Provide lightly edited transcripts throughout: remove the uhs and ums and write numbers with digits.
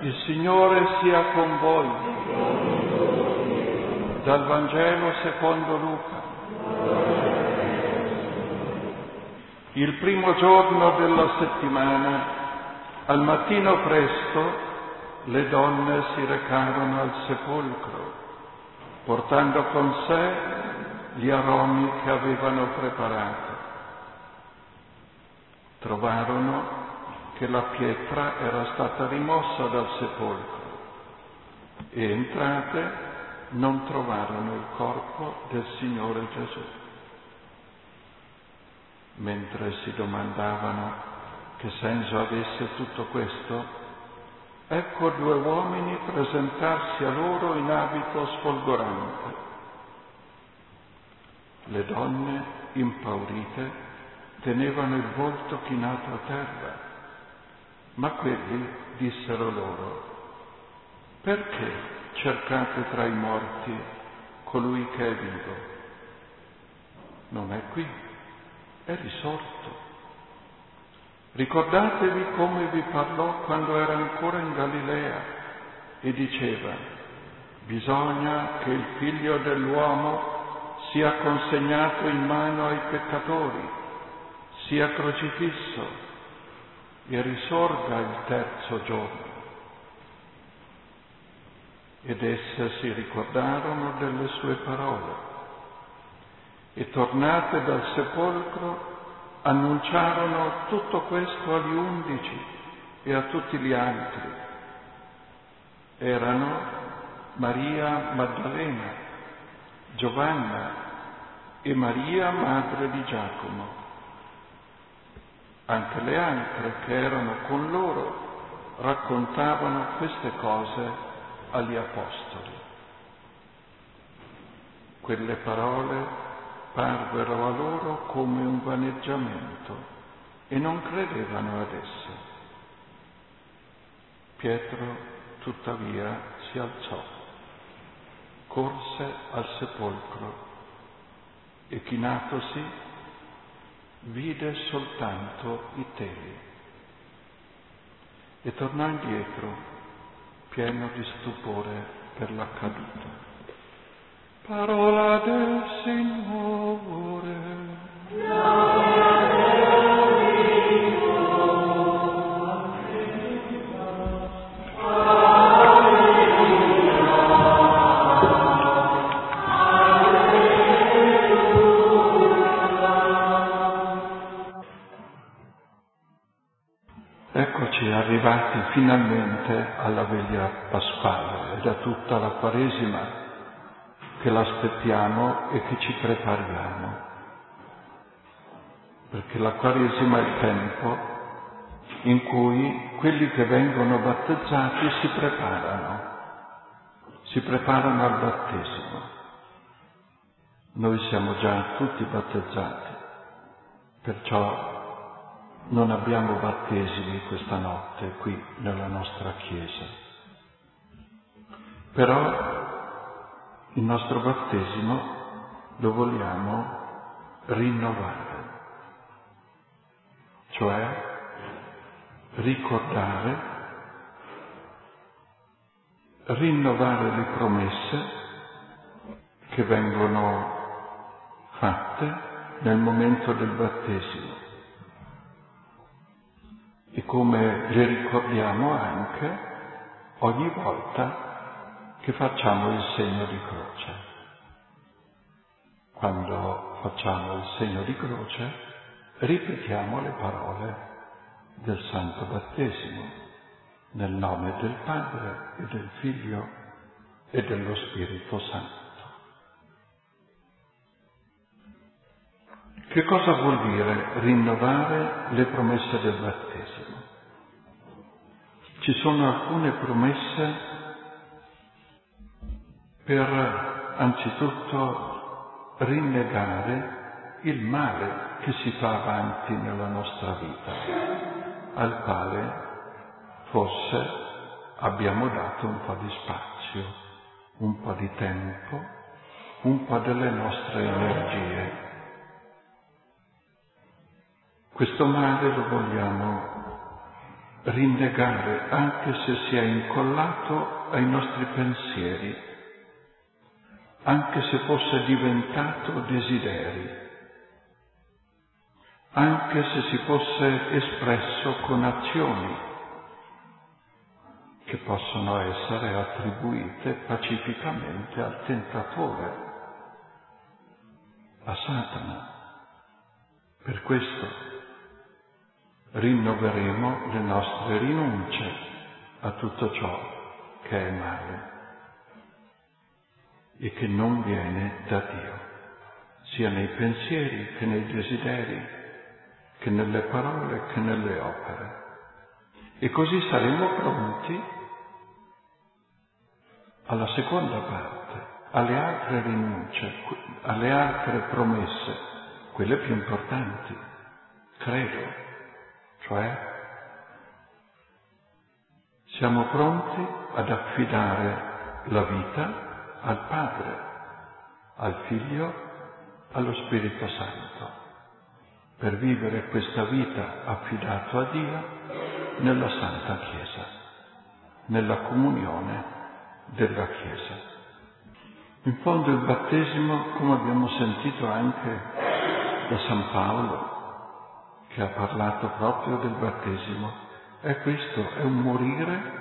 Il Signore sia con voi. Dal Vangelo secondo Luca. Il primo giorno della settimana, al mattino presto, le donne si recarono al sepolcro, portando con sé gli aromi che avevano preparato. Trovarono che la pietra era stata rimossa dal sepolcro e entrate non trovarono il corpo del Signore Gesù. Mentre si domandavano che senso avesse tutto questo, ecco due uomini presentarsi a loro in abito sfolgorante. Le donne, impaurite, tenevano il volto chinato a terra. Ma quelli dissero loro: perché cercate tra i morti colui che è vivo? Non è qui, è risorto. Ricordatevi come vi parlò quando era ancora in Galilea e diceva: bisogna che il Figlio dell'uomo sia consegnato in mano ai peccatori, sia crocifisso e risorga il terzo giorno. Ed esse si ricordarono delle sue parole e, tornate dal sepolcro, annunciarono tutto questo agli 11 e a tutti gli altri. Erano Maria Maddalena, Giovanna e Maria, madre di Giacomo. Anche le altre che erano con loro raccontavano queste cose agli apostoli. Quelle parole parvero a loro come un vaneggiamento e non credevano ad esse. Pietro, tuttavia, si alzò, corse al sepolcro e, chinatosi, vide soltanto i teli e tornò indietro, pieno di stupore per l'accaduto. Parola del Signore. Eccoci arrivati finalmente alla veglia pasquale ed a tutta la Quaresima che l'aspettiamo e che ci prepariamo, perché la Quaresima è il tempo in cui quelli che vengono battezzati si preparano al battesimo. Noi siamo già tutti battezzati, perciò non abbiamo battesimi questa notte qui nella nostra Chiesa. Però il nostro battesimo lo vogliamo rinnovare, cioè rinnovare le promesse che vengono fatte nel momento del battesimo. E come le ricordiamo anche ogni volta che facciamo il segno di croce. Quando facciamo il segno di croce, ripetiamo le parole del Santo Battesimo, nel nome del Padre e del Figlio e dello Spirito Santo. Che cosa vuol dire rinnovare le promesse del battesimo? Ci sono alcune promesse per anzitutto rinnegare il male che si fa avanti nella nostra vita, al quale forse abbiamo dato un po' di spazio, un po' di tempo, un po' delle nostre energie. Questo male lo vogliamo rinnegare anche se si è incollato ai nostri pensieri, anche se fosse diventato desideri, anche se si fosse espresso con azioni che possono essere attribuite pacificamente al tentatore, a Satana. Per questo rinnoveremo le nostre rinunce a tutto ciò che è male e che non viene da Dio, sia nei pensieri che nei desideri, che nelle parole che nelle opere. E così saremo pronti alla seconda parte, alle altre rinunce, alle altre promesse, quelle più importanti, credo, cioè siamo pronti ad affidare la vita al Padre, al Figlio, allo Spirito Santo, per vivere questa vita affidato a Dio nella Santa Chiesa, nella comunione della Chiesa. In fondo il battesimo, come abbiamo sentito anche da San Paolo, che ha parlato proprio del battesimo, è questo, è un morire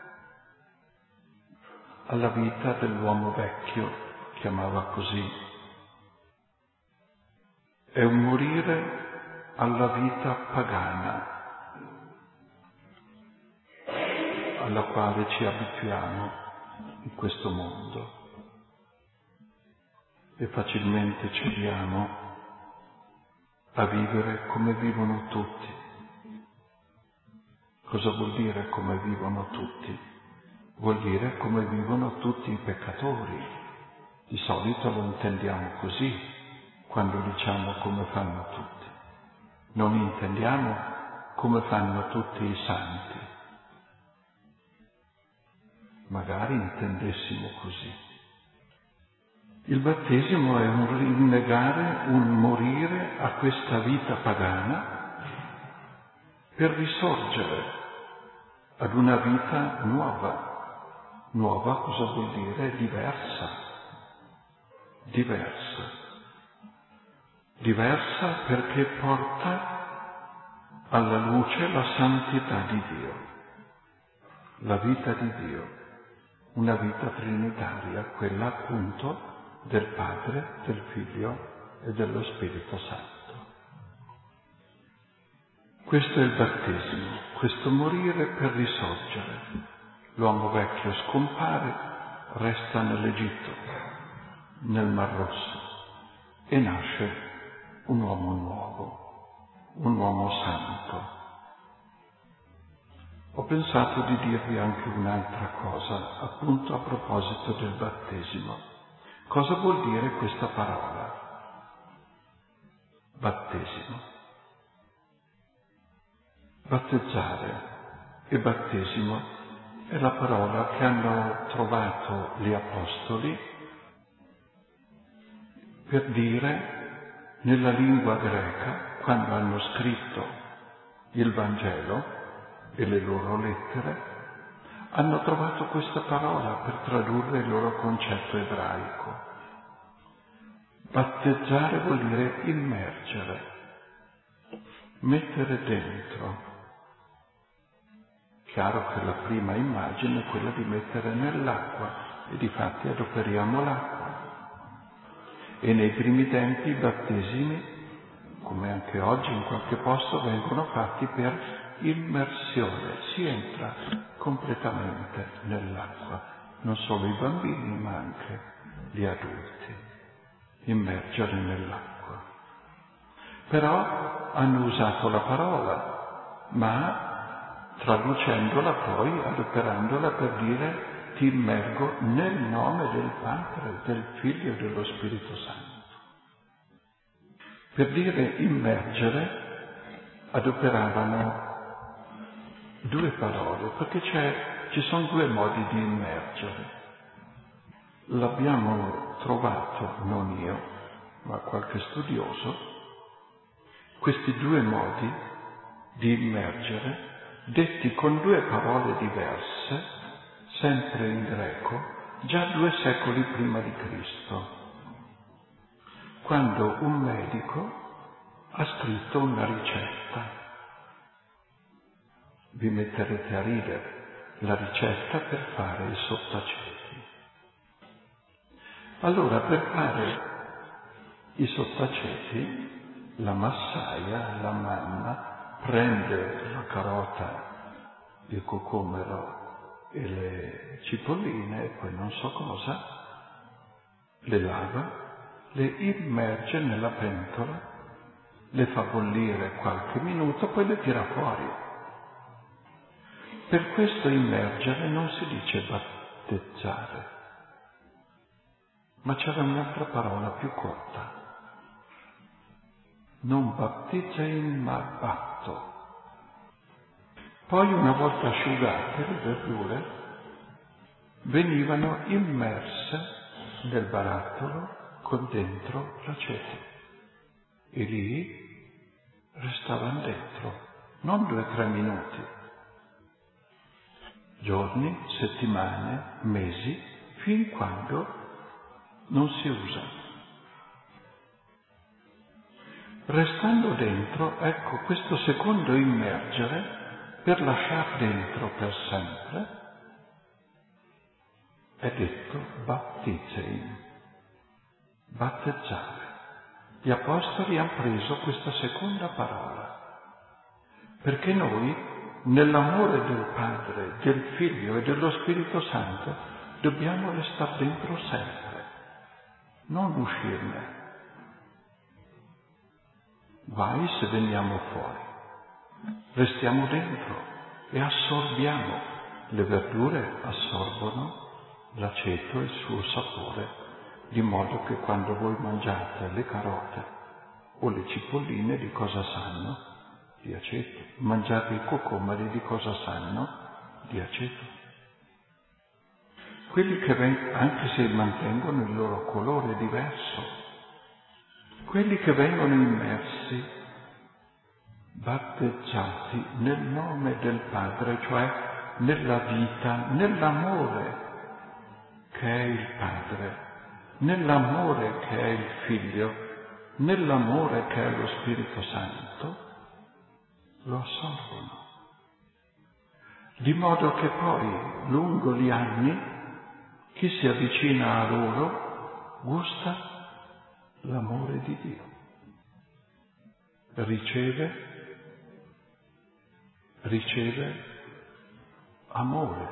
alla vita dell'uomo vecchio, chiamava così. È un morire alla vita pagana, alla quale ci abituiamo in questo mondo e facilmente cediamo a vivere come vivono tutti. Cosa vuol dire come vivono tutti? Vuol dire come vivono tutti i peccatori. Di solito lo intendiamo così quando diciamo come fanno tutti. Non intendiamo come fanno tutti i santi. Magari intendessimo così. Il battesimo è un rinnegare, un morire a questa vita pagana per risorgere ad una vita nuova. Nuova cosa vuol dire? Diversa. Diversa. Diversa perché porta alla luce la santità di Dio, la vita di Dio, una vita trinitaria, quella appunto del Padre, del Figlio e dello Spirito Santo. Questo è il battesimo, questo morire per risorgere. L'uomo vecchio scompare, resta nell'Egitto, nel Mar Rosso, e nasce un uomo nuovo, un uomo santo. Ho pensato di dirvi anche un'altra cosa, appunto a proposito del battesimo. Cosa vuol dire questa parola? Battesimo. Battezzare e battesimo è la parola che hanno trovato gli apostoli per dire nella lingua greca, quando hanno scritto il Vangelo e le loro lettere, hanno trovato questa parola per tradurre il loro concetto ebraico. Battezzare vuol dire immergere, mettere dentro. Chiaro che la prima immagine è quella di mettere nell'acqua e difatti adoperiamo l'acqua. E nei primi tempi i battesimi, come anche oggi in qualche posto, vengono fatti per immersione, si entra completamente nell'acqua, non solo i bambini ma anche gli adulti, immergere nell'acqua. Però hanno usato la parola, ma traducendola poi, adoperandola per dire ti immergo nel nome del Padre, del Figlio e dello Spirito Santo. Per dire immergere adoperavano due parole, perché ci sono due modi di immergere. L'abbiamo trovato, non io, ma qualche studioso, questi due modi di immergere detti con due parole diverse, sempre in greco, già 2 secoli prima di Cristo, quando un medico ha scritto una ricetta. Vi metterete a ridere, la ricetta per fare i sottaceti. Allora, per fare i sottaceti, la massaia, la mamma, prende la carota, il cucumero e le cipolline e poi non so cosa, le lava, le immerge nella pentola, le fa bollire qualche minuto, poi le tira fuori. Per questo immergere non si dice battezzare, ma c'era un'altra parola più corta. Non battezzain, ma batto. Poi, una volta asciugate le verdure, venivano immerse nel barattolo con dentro l'aceto. E lì restavano dentro, non 2 o 3 minuti. Giorni, settimane, mesi, fin quando non si usa. Restando dentro, ecco, questo secondo immergere, per lasciar dentro per sempre, è detto battezzein, battezzare. Gli apostoli hanno preso questa seconda parola, perché noi, nell'amore del Padre, del Figlio e dello Spirito Santo, dobbiamo restare dentro sempre, non uscirne. Guai se veniamo fuori. Restiamo dentro e assorbiamo. Le verdure assorbono l'aceto e il suo sapore, di modo che quando voi mangiate le carote o le cipolline, di cosa sanno? Di aceto. Mangiate i cucumeri, di cosa sanno? Di aceto. Quelli che anche se mantengono il loro colore diverso, quelli che vengono immersi, battezzati nel nome del Padre, cioè nella vita, nell'amore che è il Padre, nell'amore che è il Figlio, nell'amore che è lo Spirito Santo, lo assorbono. Di modo che poi, lungo gli anni, chi si avvicina a loro gusta l'amore di Dio. Riceve amore.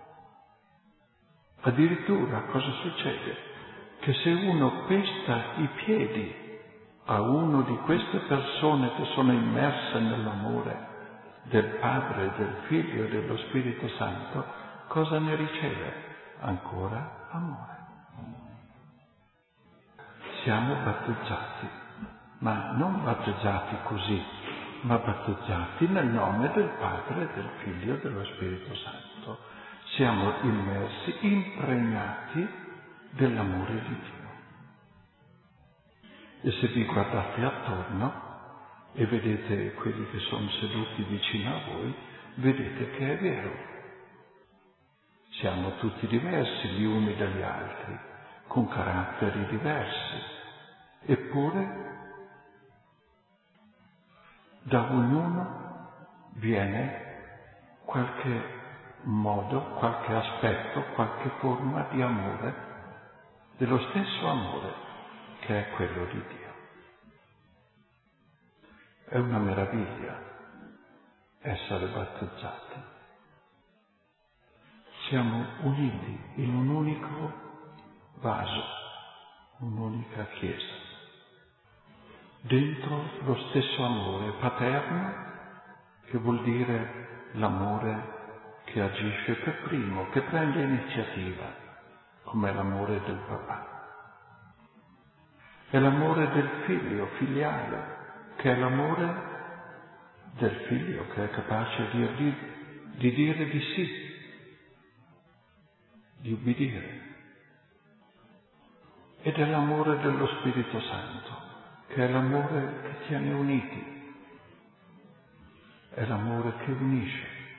Addirittura cosa succede? Che se uno pesta i piedi a uno di queste persone che sono immerse nell'amore del Padre, del Figlio e dello Spirito Santo, cosa ne riceve? Ancora amore. Siamo battezzati, ma non battezzati così, ma battezzati nel nome del Padre, del Figlio e dello Spirito Santo. Siamo immersi, impregnati dell'amore di Dio. E se vi guardate attorno e vedete quelli che sono seduti vicino a voi, vedete che è vero. Siamo tutti diversi gli uni dagli altri, con caratteri diversi, eppure da ognuno viene qualche modo, qualche aspetto, qualche forma di amore, dello stesso amore che è quello di Dio. È una meraviglia essere battezzati. Siamo uniti in un unico vaso, un'unica Chiesa, dentro lo stesso amore paterno, che vuol dire l'amore che agisce per primo, che prende iniziativa, come l'amore del papà. È l'amore del figlio, filiale, che è l'amore del figlio che è capace di dire di sì, di ubbidire. Ed è l'amore dello Spirito Santo, che è l'amore che tiene uniti, è l'amore che unisce.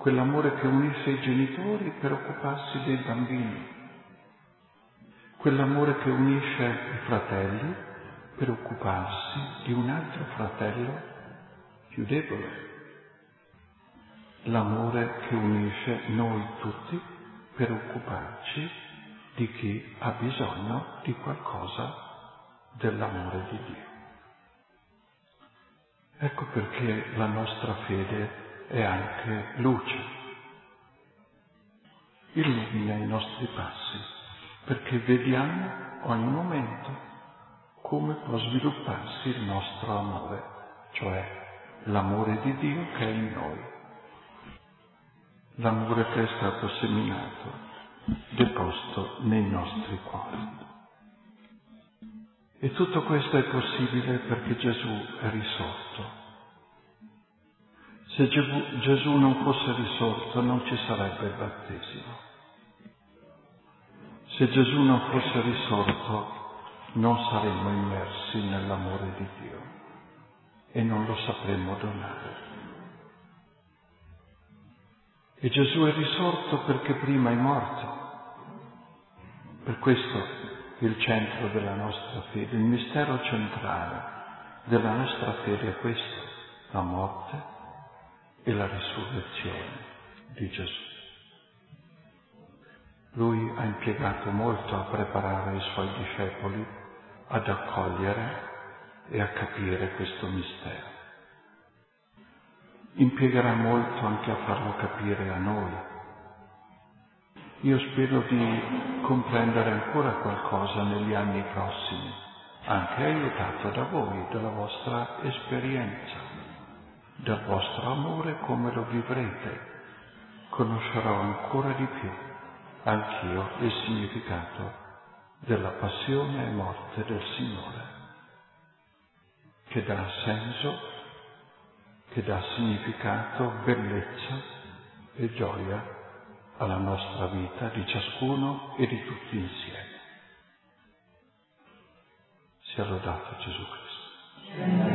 quell'amore che unisce i genitori per occuparsi dei bambini, quell'amore che unisce i fratelli per occuparsi di un altro fratello più debole, l'amore che unisce noi tutti per occuparci di chi ha bisogno di qualcosa dell'amore di Dio. Ecco perché la nostra fede è anche luce, illumina i nostri passi, perché vediamo ogni momento come può svilupparsi il nostro amore, cioè l'amore di Dio che è in noi, l'amore che è stato seminato, deposto nei nostri cuori. E tutto questo è possibile perché Gesù è risorto. Se Gesù non fosse risorto non ci sarebbe il battesimo. Se Gesù non fosse risorto non saremmo immersi nell'amore di Dio e non lo sapremmo donare. E Gesù è risorto perché prima è morto. Per questo il centro della nostra fede, il mistero centrale della nostra fede è questo, la morte e la risurrezione di Gesù. Lui ha impiegato molto a preparare i suoi discepoli ad accogliere e a capire questo mistero. Impiegherà molto anche a farlo capire a noi. Io spero di comprendere ancora qualcosa negli anni prossimi, anche aiutato da voi, dalla vostra esperienza, dal vostro amore come lo vivrete. Conoscerò ancora di più anch'io il significato della passione e morte del Signore, che dà senso, che dà significato, bellezza e gioia alla nostra vita di ciascuno e di tutti insieme. Sia lodato Gesù Cristo.